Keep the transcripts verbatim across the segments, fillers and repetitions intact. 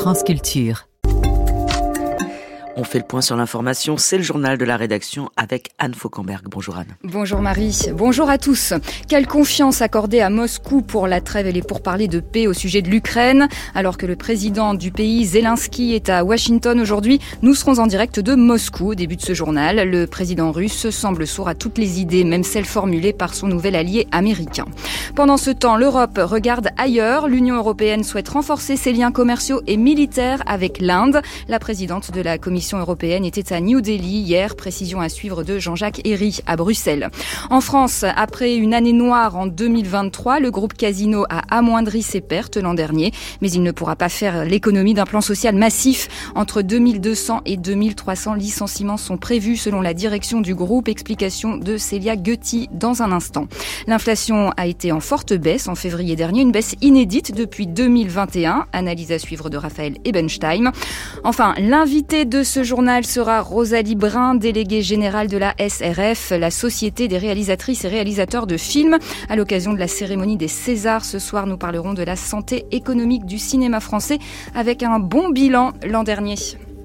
France Culture. On fait le point sur l'information, c'est le journal de la rédaction avec Anne Fauquemberg. Bonjour Anne. Bonjour Marie, bonjour à tous. Quelle confiance accorder à Moscou pour la trêve et les pourparlers de paix au sujet de l'Ukraine? Alors que le président du pays, Zelensky, est à Washington aujourd'hui, nous serons en direct de Moscou au début de ce journal. Le président russe semble sourd à toutes les idées, même celles formulées par son nouvel allié américain. Pendant ce temps, l'Europe regarde ailleurs. L'Union européenne souhaite renforcer ses liens commerciaux et militaires avec l'Inde. La présidente de la Commission européenne était à New Delhi hier, précision à suivre de Jean-Jacques Herry à Bruxelles. En France, après une année noire en deux mille vingt-trois, le groupe Casino a amoindri ses pertes l'an dernier, mais il ne pourra pas faire l'économie d'un plan social massif. Entre deux mille deux cents et deux mille trois cents licenciements sont prévus selon la direction du groupe. Explication de Célia Gutti dans un instant. L'inflation a été en forte baisse en février dernier, une baisse inédite depuis deux mille vingt et un. Analyse à suivre de Raphaël Ebenstein. Enfin, l'invité de ce journal sera Rosalie Brun, déléguée générale de la S R F, la Société des réalisatrices et réalisateurs de films. À l'occasion de la cérémonie des Césars, ce soir, nous parlerons de la santé économique du cinéma français avec un bon bilan l'an dernier.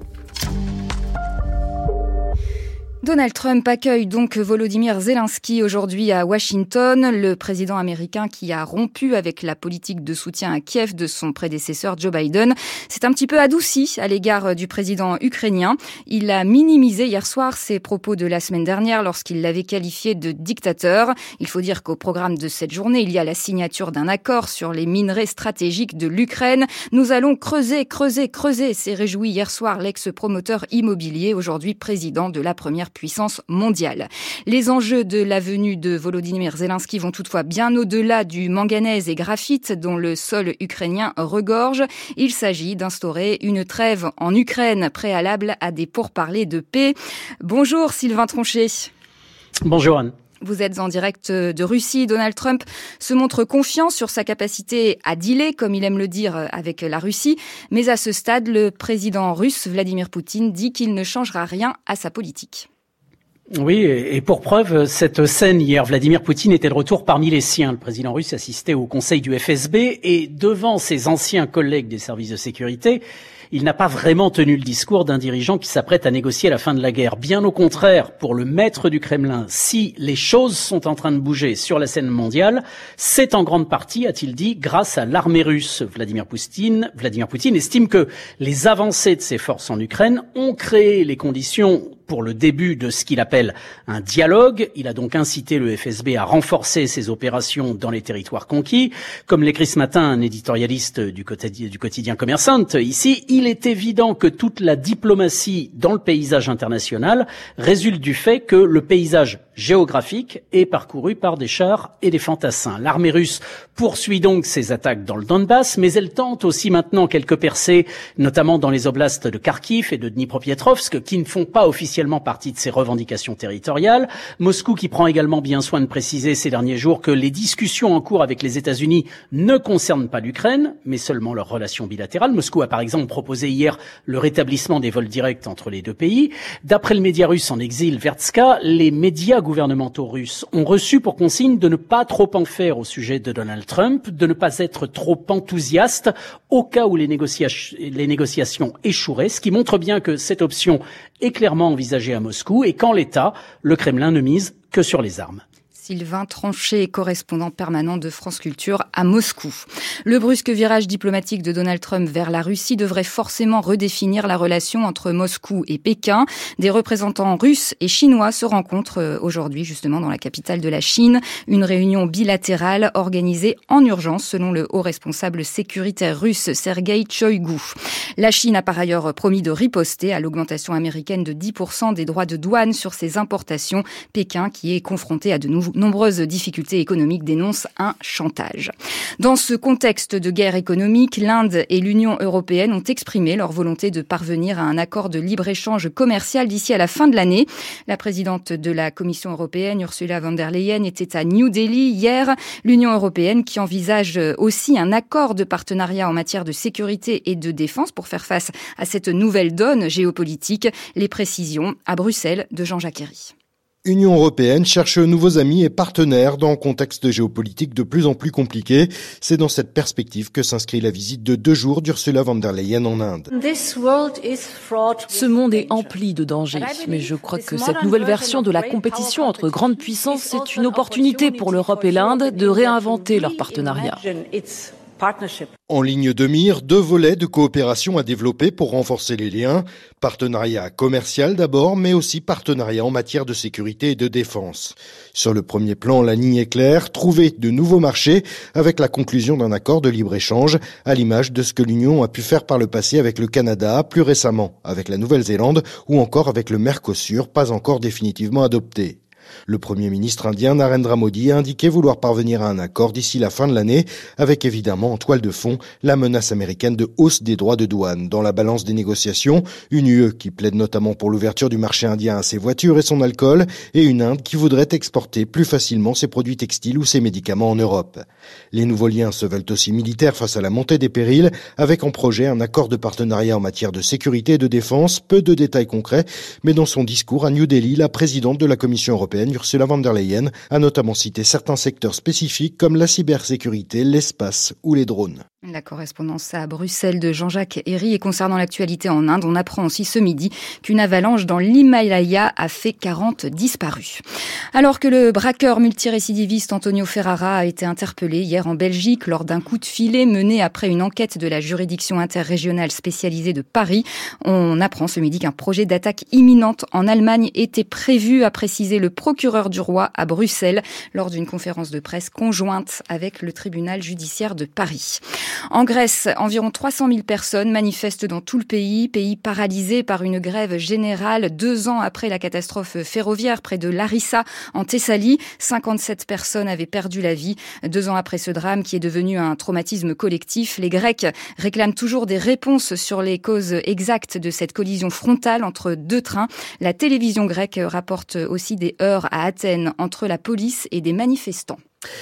Donald Trump accueille donc Volodymyr Zelensky aujourd'hui à Washington, le président américain qui a rompu avec la politique de soutien à Kiev de son prédécesseur Joe Biden. C'est un petit peu adouci à l'égard du président ukrainien. Il a minimisé hier soir ses propos de la semaine dernière lorsqu'il l'avait qualifié de dictateur. Il faut dire qu'au programme de cette journée, il y a la signature d'un accord sur les minerais stratégiques de l'Ukraine. Nous allons creuser, creuser, creuser, s'est réjoui hier soir l'ex-promoteur immobilier, aujourd'hui président de la première puissance mondiale. Les enjeux de la venue de Volodymyr Zelensky vont toutefois bien au-delà du manganèse et graphite dont le sol ukrainien regorge. Il s'agit d'instaurer une trêve en Ukraine préalable à des pourparlers de paix. Bonjour Sylvain Tronchet. Bonjour Anne. Vous êtes en direct de Russie. Donald Trump se montre confiant sur sa capacité à dealer, comme il aime le dire, avec la Russie. Mais à ce stade, le président russe, Vladimir Poutine, dit qu'il ne changera rien à sa politique. Oui, et pour preuve, cette scène hier, Vladimir Poutine était de retour parmi les siens. Le président russe assistait au conseil du F S B et devant ses anciens collègues des services de sécurité, il n'a pas vraiment tenu le discours d'un dirigeant qui s'apprête à négocier la fin de la guerre. Bien au contraire, pour le maître du Kremlin, si les choses sont en train de bouger sur la scène mondiale, c'est en grande partie, a-t-il dit, grâce à l'armée russe. Vladimir Poutine, Vladimir Poutine estime que les avancées de ses forces en Ukraine ont créé les conditions pour le début de ce qu'il appelle un dialogue. Il a donc incité le F S B à renforcer ses opérations dans les territoires conquis. Comme l'écrit ce matin un éditorialiste du quotidien, du quotidien Commerçant, ici, il est évident que toute la diplomatie dans le paysage international résulte du fait que le paysage géographique est parcouru par des chars et des fantassins. L'armée russe poursuit donc ses attaques dans le Donbass, mais elle tente aussi maintenant quelques percées, notamment dans les oblasts de Kharkiv et de Dnipropetrovsk, qui ne font pas officiellement partie de ses revendications territoriales. Moscou qui prend également bien soin de préciser ces derniers jours que les discussions en cours avec les États-Unis ne concernent pas l'Ukraine, mais seulement leurs relations bilatérales. Moscou a par exemple proposé hier le rétablissement des vols directs entre les deux pays. D'après le média russe en exil Vertska, les médias gouvernementaux russes ont reçu pour consigne de ne pas trop en faire au sujet de Donald Trump, de ne pas être trop enthousiastes au cas où les, négocia- les négociations échoueraient, ce qui montre bien que cette option est clairement envisagée à Moscou et qu'en l'état, le Kremlin ne mise que sur les armes. Sylvain Tronchet, correspondant permanent de France Culture à Moscou. Le brusque virage diplomatique de Donald Trump vers la Russie devrait forcément redéfinir la relation entre Moscou et Pékin. Des représentants russes et chinois se rencontrent aujourd'hui justement dans la capitale de la Chine. Une réunion bilatérale organisée en urgence selon le haut responsable sécuritaire russe Sergueï Shoïgu. La Chine a par ailleurs promis de riposter à l'augmentation américaine de dix pour cent des droits de douane sur ses importations. Pékin, qui est confronté à de nouveaux nombreuses difficultés économiques, dénoncent un chantage. Dans ce contexte de guerre économique, l'Inde et l'Union européenne ont exprimé leur volonté de parvenir à un accord de libre-échange commercial d'ici à la fin de l'année. La présidente de la Commission européenne, Ursula von der Leyen, était à New Delhi hier. L'Union européenne qui envisage aussi un accord de partenariat en matière de sécurité et de défense pour faire face à cette nouvelle donne géopolitique. Les précisions à Bruxelles de Jean-Jacques Herry. Union européenne cherche nouveaux amis et partenaires dans un contexte géopolitique de plus en plus compliqué. C'est dans cette perspective que s'inscrit la visite de deux jours d'Ursula von der Leyen en Inde. Ce monde est empli de dangers, mais je crois que cette nouvelle version de la compétition entre grandes puissances est une opportunité pour l'Europe et l'Inde de réinventer leur partenariat. En ligne de mire, deux volets de coopération à développer pour renforcer les liens. Partenariat commercial d'abord, mais aussi partenariat en matière de sécurité et de défense. Sur le premier plan, la ligne est claire, trouver de nouveaux marchés avec la conclusion d'un accord de libre-échange, à l'image de ce que l'Union a pu faire par le passé avec le Canada, plus récemment avec la Nouvelle-Zélande ou encore avec le Mercosur, pas encore définitivement adopté. Le Premier ministre indien Narendra Modi a indiqué vouloir parvenir à un accord d'ici la fin de l'année, avec évidemment en toile de fond la menace américaine de hausse des droits de douane. Dans la balance des négociations, une U E qui plaide notamment pour l'ouverture du marché indien à ses voitures et son alcool, et une Inde qui voudrait exporter plus facilement ses produits textiles ou ses médicaments en Europe. Les nouveaux liens se veulent aussi militaires face à la montée des périls, avec en projet un accord de partenariat en matière de sécurité et de défense, peu de détails concrets, mais dans son discours à New Delhi, la présidente de la Commission européenne, Ursula von der Leyen, a notamment cité certains secteurs spécifiques comme la cybersécurité, l'espace ou les drones. La correspondance à Bruxelles de Jean-Jacques Herry. Et concernant l'actualité en Inde, on apprend aussi ce midi qu'une avalanche dans l'Himalaya a fait quarante disparus. Alors que le braqueur multirécidiviste Antonio Ferrara a été interpellé hier en Belgique lors d'un coup de filet mené après une enquête de la juridiction interrégionale spécialisée de Paris, on apprend ce midi qu'un projet d'attaque imminente en Allemagne était prévu, a précisé le procureur du roi à Bruxelles lors d'une conférence de presse conjointe avec le tribunal judiciaire de Paris. En Grèce, environ trois cent mille personnes manifestent dans tout le pays, pays paralysé par une grève générale deux ans après la catastrophe ferroviaire près de Larissa en Thessalie. cinquante-sept personnes avaient perdu la vie. Deux ans après ce drame qui est devenu un traumatisme collectif, les Grecs réclament toujours des réponses sur les causes exactes de cette collision frontale entre deux trains. La télévision grecque rapporte aussi des heurts à Athènes entre la police et des manifestants.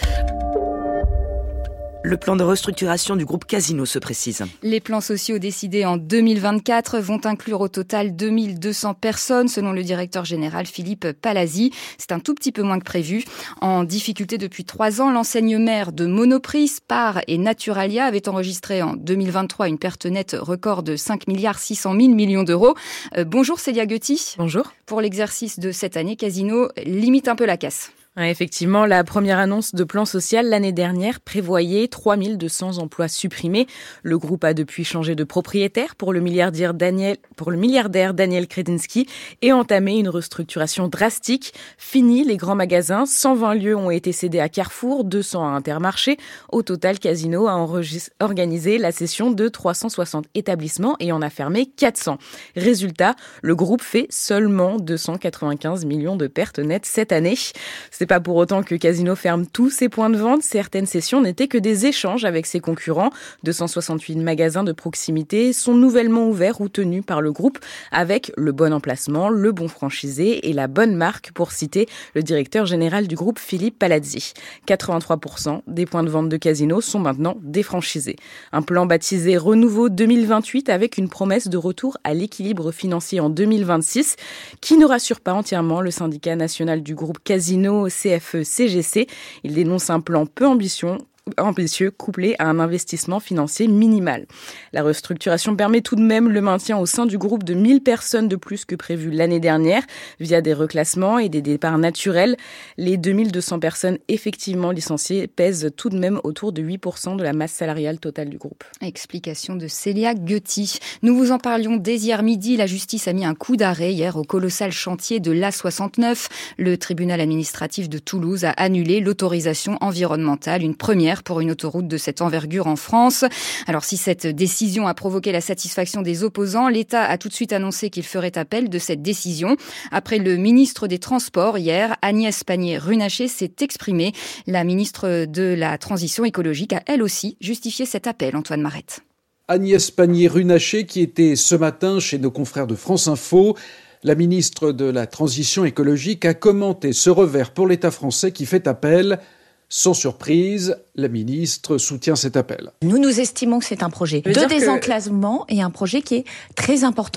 Le plan de restructuration du groupe Casino se précise. Les plans sociaux décidés en deux mille vingt-quatre vont inclure au total deux mille deux cents personnes, selon le directeur général Philippe Palazzi. C'est un tout petit peu moins que prévu. En difficulté depuis trois ans, l'enseigne mère de Monoprix, Spar et Naturalia avait enregistré en deux mille vingt-trois une perte nette record de cinq milliards six cent mille millions d'euros. Euh, bonjour Célia Gutti. Bonjour. Pour l'exercice de cette année, Casino limite un peu la casse. Ouais, effectivement, la première annonce de plan social l'année dernière prévoyait trois mille deux cents emplois supprimés. Le groupe a depuis changé de propriétaire pour le milliardaire Daniel, pour le milliardaire Daniel Kretinsky et entamé une restructuration drastique. Fini les grands magasins, cent vingt lieux ont été cédés à Carrefour, deux cents à Intermarché. Au total, Casino a enregistré, organisé la cession de trois cent soixante établissements et en a fermé quatre cents. Résultat, le groupe fait seulement deux cent quatre-vingt-quinze millions de pertes nettes cette année. C'est pas pour autant que Casino ferme tous ses points de vente. Certaines sessions n'étaient que des échanges avec ses concurrents. deux cent soixante-huit magasins de proximité sont nouvellement ouverts ou tenus par le groupe avec le bon emplacement, le bon franchisé et la bonne marque, pour citer le directeur général du groupe Philippe Palazzi. quatre-vingt-trois pour cent des points de vente de Casino sont maintenant défranchisés. Un plan baptisé Renouveau deux mille vingt-huit avec une promesse de retour à l'équilibre financier en deux mille vingt-six qui ne rassure pas entièrement le syndicat national du groupe Casino C F E C G C. Il dénonce un plan peu ambitieux, ambitieux couplé à un investissement financier minimal. La restructuration permet tout de même le maintien au sein du groupe de mille personnes de plus que prévu l'année dernière via des reclassements et des départs naturels. Les deux mille deux cents personnes effectivement licenciées pèsent tout de même autour de huit pour cent de la masse salariale totale du groupe. Explication de Célia Gutti. Nous vous en parlions dès hier midi. La justice a mis un coup d'arrêt hier au colossal chantier de l'A soixante-neuf. Le tribunal administratif de Toulouse a annulé l'autorisation environnementale, une première pour une autoroute de cette envergure en France. Alors si cette décision a provoqué la satisfaction des opposants, l'État a tout de suite annoncé qu'il ferait appel de cette décision. Après le ministre des Transports hier, Agnès Pannier-Runacher s'est exprimée. La ministre de la Transition écologique a elle aussi justifié cet appel. Antoine Marette. Agnès Pannier-Runacher qui était ce matin chez nos confrères de France Info. La ministre de la Transition écologique a commenté ce revers pour l'État français qui fait appel. Sans surprise, la ministre soutient cet appel. Nous, nous estimons que c'est un projet de désenclavement que... et un projet qui est très important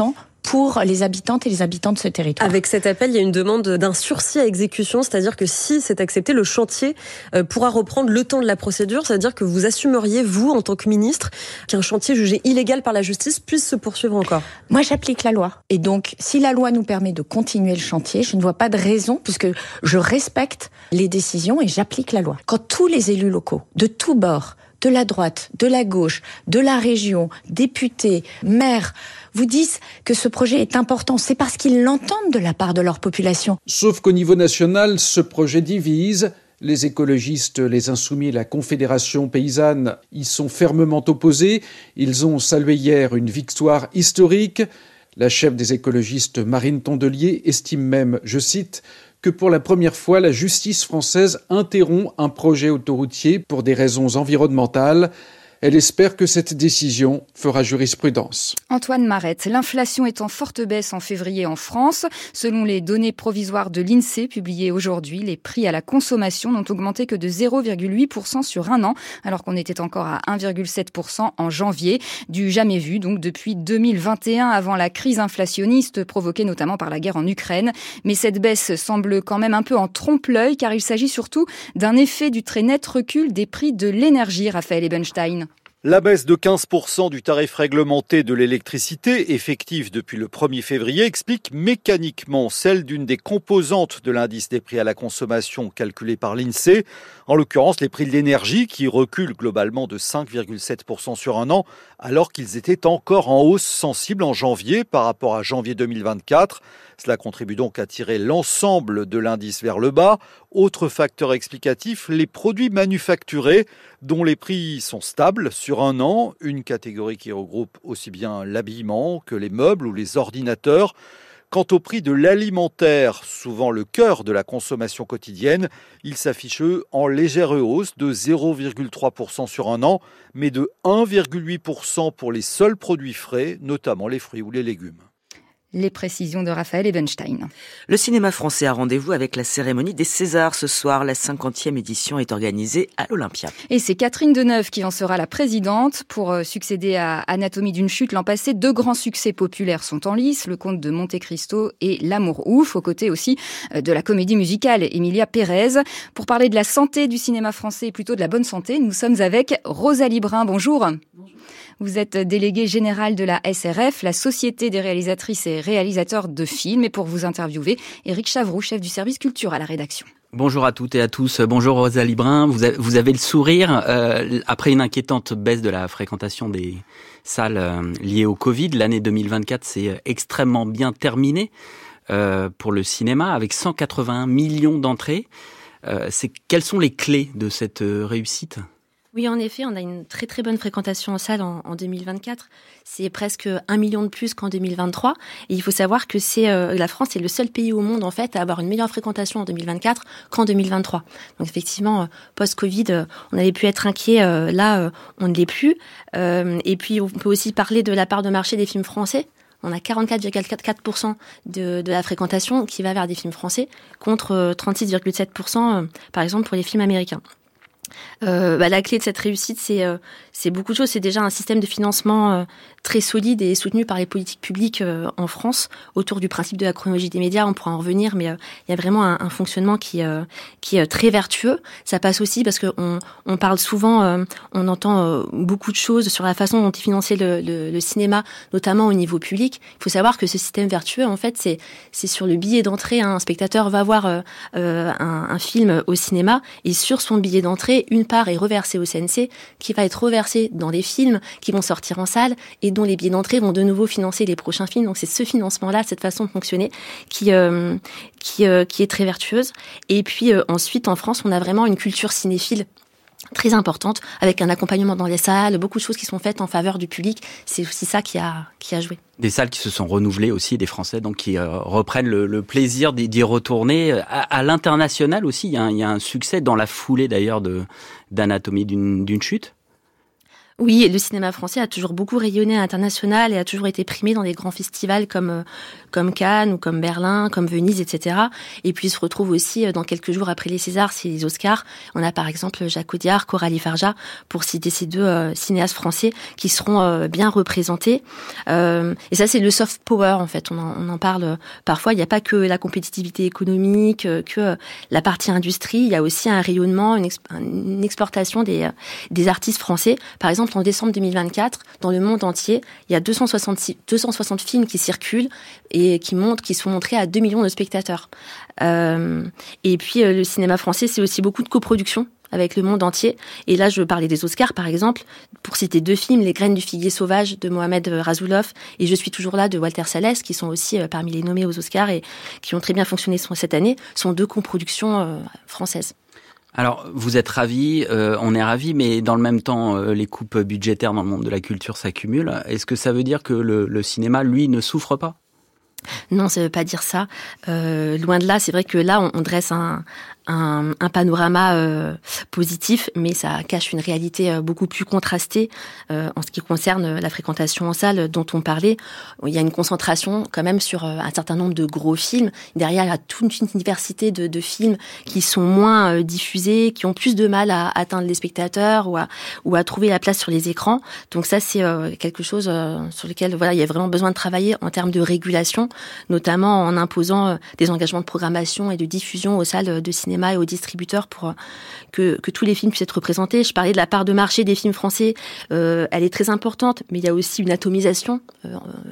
pour les habitantes et les habitants de ce territoire. Avec cet appel, il y a une demande d'un sursis à exécution, c'est-à-dire que si c'est accepté, le chantier pourra reprendre le temps de la procédure, c'est-à-dire que vous assumeriez, vous, en tant que ministre, qu'un chantier jugé illégal par la justice puisse se poursuivre encore. Moi, j'applique la loi. Et donc, si la loi nous permet de continuer le chantier, je ne vois pas de raison, puisque je respecte les décisions et j'applique la loi. Quand tous les élus locaux, de tous bords, de la droite, de la gauche, de la région, députés, maires, vous disent que ce projet est important, c'est parce qu'ils l'entendent de la part de leur population. Sauf qu'au niveau national, ce projet divise. Les écologistes, les Insoumis, la Confédération paysanne y sont fermement opposés. Ils ont salué hier une victoire historique. La chef des écologistes, Marine Tondelier, estime même, je cite, que pour la première fois, la justice française interrompt un projet autoroutier pour des raisons environnementales. Elle espère que cette décision fera jurisprudence. Antoine Marette, l'inflation est en forte baisse en février en France. Selon les données provisoires de l'INSEE publiées aujourd'hui, les prix à la consommation n'ont augmenté que de zéro virgule huit pour cent sur un an, alors qu'on était encore à un virgule sept pour cent en janvier. Du jamais vu donc depuis deux mille vingt et un, avant la crise inflationniste provoquée notamment par la guerre en Ukraine. Mais cette baisse semble quand même un peu en trompe-l'œil, car il s'agit surtout d'un effet du très net recul des prix de l'énergie, Raphaël Ebenstein. La baisse de quinze pour cent du tarif réglementé de l'électricité, effective depuis le premier février, explique mécaniquement celle d'une des composantes de l'indice des prix à la consommation calculé par l'INSEE, en l'occurrence les prix de l'énergie qui reculent globalement de cinq virgule sept pour cent sur un an, alors qu'ils étaient encore en hausse sensible en janvier par rapport à janvier deux mille vingt-quatre. Cela contribue donc à tirer l'ensemble de l'indice vers le bas. Autre facteur explicatif, les produits manufacturés dont les prix sont stables sur un an, une catégorie qui regroupe aussi bien l'habillement que les meubles ou les ordinateurs. Quant au prix de l'alimentaire, souvent le cœur de la consommation quotidienne, il s'affiche en légère hausse de zéro virgule trois pour cent sur un an, mais de un virgule huit pour cent pour les seuls produits frais, notamment les fruits ou les légumes. Les précisions de Raphaël Ebenstein. Le cinéma français a rendez-vous avec la cérémonie des Césars ce soir. La cinquantième édition est organisée à l'Olympia. Et c'est Catherine Deneuve qui en sera la présidente. Pour succéder à Anatomie d'une chute l'an passé, deux grands succès populaires sont en lice, Le Comte de Monte Cristo et L'Amour ouf, aux côtés aussi de la comédie musicale Emilia Pérez. Pour parler de la santé du cinéma français et plutôt de la bonne santé, nous sommes avec Rosalie Brun. Bonjour. Bonjour. Vous êtes déléguée générale de la S R F, la Société des réalisatrices et réalisateurs de films. Et pour vous interviewer, Éric Chavroux, chef du service culture à la rédaction. Bonjour à toutes et à tous. Bonjour Rosalie Brun. Vous avez, vous avez le sourire. Euh, après une inquiétante baisse de la fréquentation des salles euh, liées au Covid, l'année deux mille vingt-quatre s'est extrêmement bien terminée euh, pour le cinéma, avec cent quatre-vingt-un millions d'entrées. Euh, c'est, quelles sont les clés de cette euh, réussite ? Oui, en effet, on a une très très bonne fréquentation en salle en, en deux mille vingt-quatre. C'est presque un million de plus qu'en deux mille vingt-trois. Et il faut savoir que c'est euh, la France est le seul pays au monde en fait à avoir une meilleure fréquentation en deux mille vingt-quatre qu'en deux mille vingt-trois. Donc effectivement, euh, post-Covid, euh, on avait pu être inquiet. Euh, là, euh, on ne l'est plus. Euh, et puis on peut aussi parler de la part de marché des films français. On a quarante-quatre virgule quatre pour cent de, de la fréquentation qui va vers des films français, contre euh, trente-six virgule sept pour cent euh, par exemple pour les films américains. Euh, bah, la clé de cette réussite, c'est, euh, c'est beaucoup de choses. C'est déjà un système de financement euh, très solide et soutenu par les politiques publiques euh, en France autour du principe de la chronologie des médias. On pourra en revenir, mais il euh, y a vraiment un, un fonctionnement qui, euh, qui est très vertueux. Ça passe aussi parce qu'on on parle souvent, euh, on entend euh, beaucoup de choses sur la façon dont est financé le, le, le cinéma, notamment au niveau public. Il faut savoir que ce système vertueux, en fait, c'est, c'est sur le billet d'entrée. Hein. Un spectateur va voir euh, euh, un, un film au cinéma et sur son billet d'entrée, une part est reversée au C N C, qui va être reversée dans des films qui vont sortir en salle et dont les billets d'entrée vont de nouveau financer les prochains films. Donc c'est ce financement-là, cette façon de fonctionner qui euh, qui euh, qui est très vertueuse. Et puis euh, ensuite, en France, on a vraiment une culture cinéphile très importante, avec un accompagnement dans les salles, beaucoup de choses qui sont faites en faveur du public. C'est aussi ça qui a qui a joué. Des salles qui se sont renouvelées aussi, des Français donc qui euh, reprennent le, le plaisir d'y, d'y retourner. À, à l'international aussi, il y, a un, il y a un succès dans la foulée d'ailleurs de d'Anatomie d'une, d'une chute. Oui, le cinéma français a toujours beaucoup rayonné à l'international et a toujours été primé dans des grands festivals comme comme Cannes ou comme Berlin, comme Venise, et cetera. Et puis il se retrouve aussi dans quelques jours après les Césars, c'est les Oscars. On a par exemple Jacques Audiard, Coralie Farja, pour citer ces deux euh, cinéastes français qui seront euh, bien représentés. Euh, et ça, c'est le soft power en fait. On en, on en parle parfois. Il n'y a pas que la compétitivité économique, que euh, la partie industrie. Il y a aussi un rayonnement, une, exp- une exportation des euh, des artistes français. Par exemple, en décembre deux mille vingt-quatre, dans le monde entier, il y a deux cent soixante-six, deux cent soixante films qui circulent et qui montrent, qui sont montrés à deux millions de spectateurs. Euh, et puis, euh, le cinéma français, c'est aussi beaucoup de coproduction avec le monde entier. Et là, je parlais des Oscars, par exemple, pour citer deux films, Les graines du figuier sauvage de Mohamed Rasoulov et Je suis toujours là de Walter Salles, qui sont aussi euh, parmi les nommés aux Oscars et qui ont très bien fonctionné cette année, sont deux coproductions euh, françaises. Alors, vous êtes ravis, euh, on est ravis, mais dans le même temps, euh, les coupes budgétaires dans le monde de la culture s'accumulent. Est-ce que ça veut dire que le, le cinéma, lui, ne souffre pas ? Non, ça veut pas dire ça. Euh, loin de là, c'est vrai que là, on, on dresse un, un, un panorama euh, positif, mais ça cache une réalité euh, beaucoup plus contrastée euh, en ce qui concerne la fréquentation en salle dont on parlait. Il y a une concentration quand même sur euh, un certain nombre de gros films. Derrière, il y a toute une diversité de, de films qui sont moins euh, diffusés, qui ont plus de mal à atteindre les spectateurs ou à, ou à trouver la place sur les écrans. Donc ça, c'est euh, quelque chose euh, sur lequel voilà, il y a vraiment besoin de travailler en termes de régulation, notamment en imposant euh, des engagements de programmation et de diffusion aux salles de cinéma et aux distributeurs pour que, que tous les films puissent être représentés. Je parlais de la part de marché des films français, euh, elle est très importante, mais il y a aussi une atomisation, euh,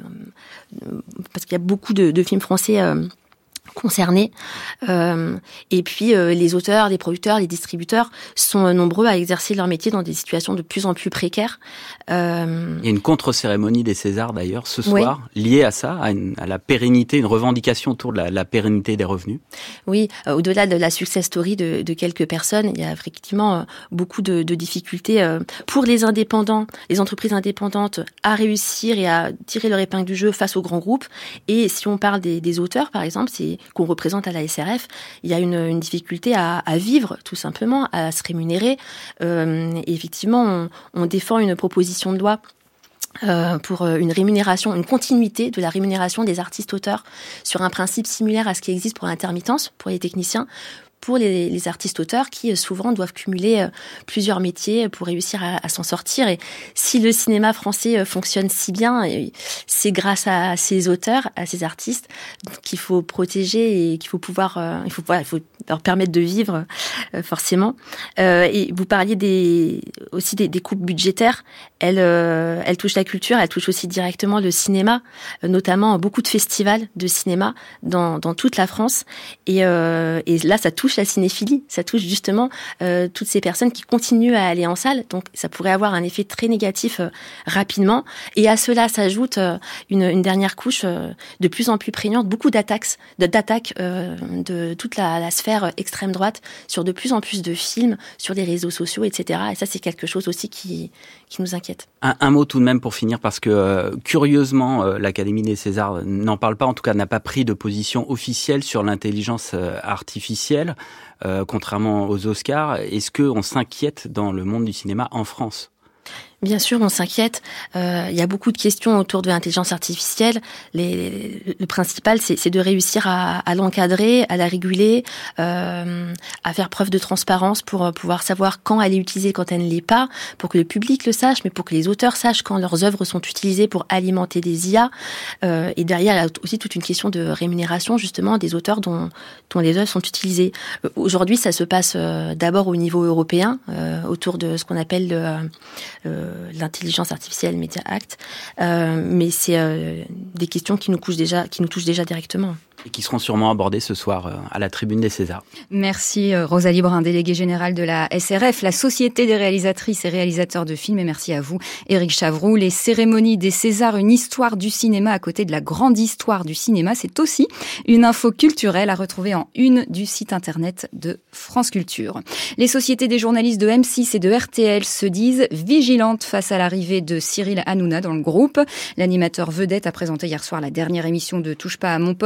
euh, parce qu'il y a beaucoup de, de films français euh, concernés. Euh, et puis, euh, les auteurs, les producteurs, les distributeurs sont nombreux à exercer leur métier dans des situations de plus en plus précaires. Euh... Il y a une contre-cérémonie des Césars, d'ailleurs, ce soir, oui. liée à ça, à, une, à la pérennité, une revendication autour de la, la pérennité des revenus. Oui, euh, au-delà de la success story de, de quelques personnes, il y a effectivement euh, beaucoup de, de difficultés euh, pour les indépendants, les entreprises indépendantes, à réussir et à tirer leur épingle du jeu face aux grands groupes. Et si on parle des, des auteurs, par exemple, c'est qu'on représente à la S R F, il y a une, une difficulté à, à vivre, tout simplement, à se rémunérer. Euh, et effectivement, on, on défend une proposition de loi Euh, pour une rémunération, une continuité de la rémunération des artistes-auteurs sur un principe similaire à ce qui existe pour l'intermittence, pour les techniciens, pour les, les artistes-auteurs qui souvent doivent cumuler euh, plusieurs métiers pour réussir à, à s'en sortir. Et si le cinéma français euh, fonctionne si bien, et c'est grâce à ces auteurs, à ces artistes qu'il faut protéger et qu'il faut pouvoir, euh, il faut, voilà, il faut leur permettre de vivre euh, forcément. Euh, et vous parliez des, aussi des, des coupes budgétaires. Elles, euh, elles touchent la culture, elles touchent aussi directement le cinéma, euh, notamment beaucoup de festivals de cinéma dans, dans toute la France. Et, euh, et là, ça touche la cinéphilie, ça touche justement euh, toutes ces personnes qui continuent à aller en salle, donc ça pourrait avoir un effet très négatif euh, rapidement. Et à cela s'ajoute euh, une, une dernière couche euh, de plus en plus prégnante, beaucoup d'attaques, de, d'attaques euh, de toute la, la sphère extrême droite sur de plus en plus de films, sur les réseaux sociaux, et cetera. Et ça, c'est quelque chose aussi qui, qui nous inquiète. Un, un mot tout de même pour finir, parce que euh, curieusement, euh, l'Académie des Césars n'en parle pas, en tout cas n'a pas pris de position officielle sur l'intelligence euh, artificielle. Euh, contrairement aux Oscars, est-ce qu'on s'inquiète dans le monde du cinéma en France ? Bien sûr, on s'inquiète. Euh, il y a beaucoup de questions autour de l'intelligence artificielle. Les, le principal, c'est, c'est de réussir à, à l'encadrer, à la réguler, euh, à faire preuve de transparence pour pouvoir savoir quand elle est utilisée, quand elle ne l'est pas, pour que le public le sache, mais pour que les auteurs sachent quand leurs œuvres sont utilisées pour alimenter des I A. Euh, et derrière, il y a aussi toute une question de rémunération, justement, des auteurs dont, dont les œuvres sont utilisées. Euh, aujourd'hui, ça se passe euh, d'abord au niveau européen, euh, autour de ce qu'on appelle le, euh, l'intelligence artificielle Media Act, euh, mais c'est euh, des questions qui nous touchent déjà, qui nous touchent déjà directement. Et qui seront sûrement abordées ce soir euh, à la tribune des Césars. Merci euh, Rosalie Brun, déléguée générale de la S R F, la Société des réalisatrices et réalisateurs de films, et merci à vous Éric Chavroux. Les cérémonies des Césars, une histoire du cinéma à côté de la grande histoire du cinéma, c'est aussi une info culturelle à retrouver en une du site internet de France Culture. Les sociétés des journalistes de M six et de R T L se disent vigilantes face à l'arrivée de Cyril Hanouna dans le groupe. L'animateur vedette a présenté hier soir la dernière émission de Touche pas à mon poste sur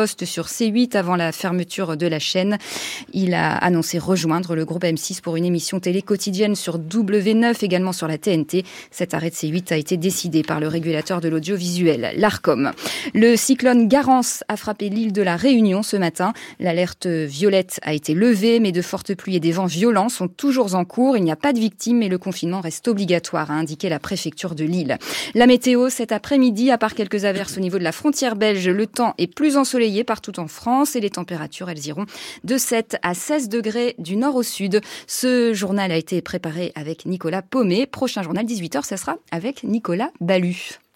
C huit avant la fermeture de la chaîne. Il a annoncé rejoindre le groupe M six pour une émission télé quotidienne sur W neuf, également sur la T N T. Cet arrêt de C huit a été décidé par le régulateur de l'audiovisuel, l'Arcom. Le cyclone Garance a frappé l'île de la Réunion ce matin. L'alerte violette a été levée, mais de fortes pluies et des vents violents sont toujours en cours. Il n'y a pas de victimes, mais le confinement reste obligatoire, a indiqué la préfecture de Lille. La météo, cet après-midi, à part quelques averses au niveau de la frontière belge, le temps est plus ensoleillé partout en France et les températures, elles iront de sept à seize degrés du nord au sud. Ce journal a été préparé avec Nicolas Paumet. Prochain journal, dix-huit heures, ça sera avec Nicolas Ballu.